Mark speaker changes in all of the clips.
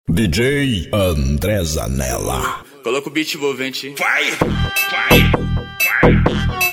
Speaker 1: DJ André Zanella.
Speaker 2: Coloca o beat envolvente.
Speaker 3: Vai, vai, vai.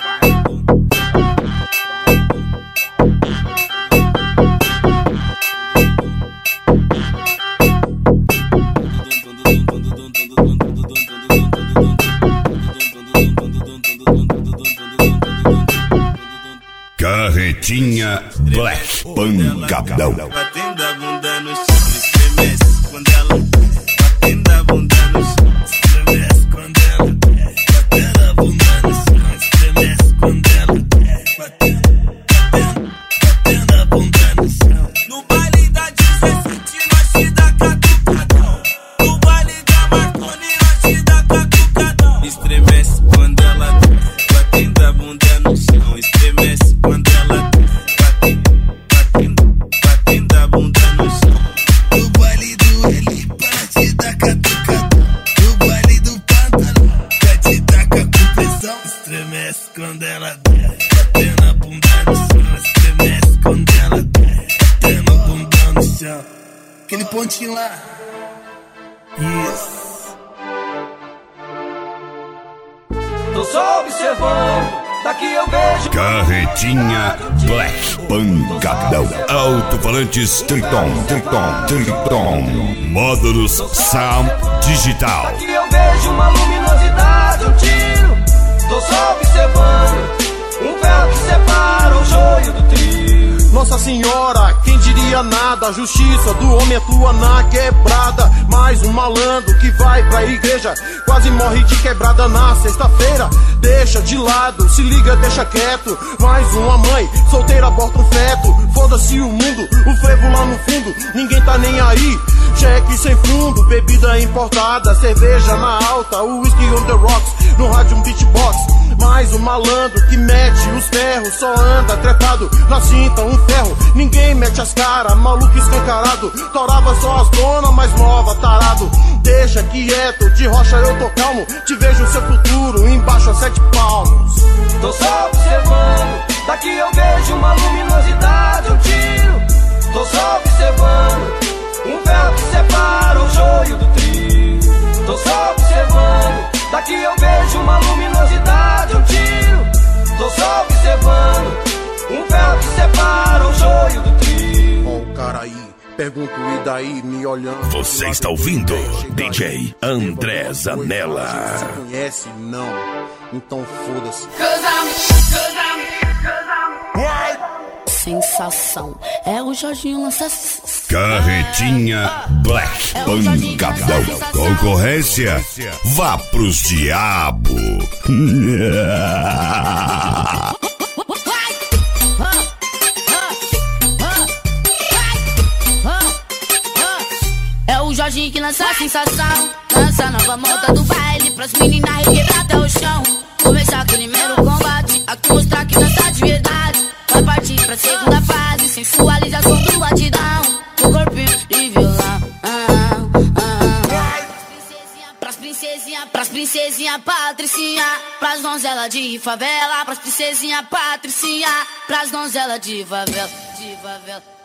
Speaker 1: Carretinha Black Pancadão.
Speaker 4: Batendo a bunda no chão, estremece quando ela batendo a bunda no chão, estremece quando ela batendo a bunda no chão, estremece quando ela batendo a bunda no chão. No baile da 17 nós te dá catucadão, no baile da Marconi nós te dá catucadão. Estremece quando ela batendo a bunda no chão, estremece quando ela batendo a bunda no chão. No baile do Eli pra te dar catucadão, no baile do Pantano pra te dar compressão. Estremece quando ela batendo a bunda no chão, estremece quando ela batendo a bunda no chão. Aquele pontinho lá. Isso.
Speaker 5: Tô só observando. Daqui eu vejo
Speaker 1: Carretinha Black Pancadão. Alto-falantes Triton. Módulos Sound Digital.
Speaker 5: Daqui eu vejo uma luminosidade, um tiro. Tô só observando um véu que separa o joio do trigo.
Speaker 6: Nossa Senhora, quem diria nada? A justiça do homem atua na quebrada. Mais um malandro que vai pra igreja, quase morre de quebrada na sexta-feira. Deixa de lado, se liga, deixa quieto. Mais uma mãe solteira aborta um feto. Foda-se o mundo, o frevo lá no fundo, ninguém tá nem aí. Cheque sem fundo, bebida importada, cerveja na alta, whisky on the rocks, no rádio um beatbox. Mais um malandro que mete os ferros, só anda trepado na cinta um ferro. Ninguém mete as caras, maluco escancarado, torava só as donas mais nova, tarado. Deixa quieto, de rocha eu tô calmo, te vejo seu futuro embaixo a 7 palmos.
Speaker 5: Tô só observando, daqui eu vejo uma luminosidade, um tiro. Tô só observando um véu que separa o joio do trigo. Tô só observando, daqui eu vejo uma luminosidade, um tiro. Tô só observando um véu que separa o joio do trigo.
Speaker 6: Ó o cara aí, pergunto e daí, me olhando.
Speaker 1: Você está ouvindo DJ André Zanella.
Speaker 6: Você conhece? Não. Então foda-se.
Speaker 7: Sensação, é o Jorginho lança.
Speaker 1: Carretinha Black Pancadão. Concorrência? Vá pros diabo.
Speaker 7: É o Jorginho que lança a sensação. Lança a nova moda do baile pras meninas requebrar até o chão. Começar aquele mero combate, aqui mostrar que dança de verdade. Vai partir pra segunda fase, sensualização do batidão. O corpinho de violão. Pras princesinha patricinha, pras donzela de favela. Pras princesinha patricinha, pras donzela de favela.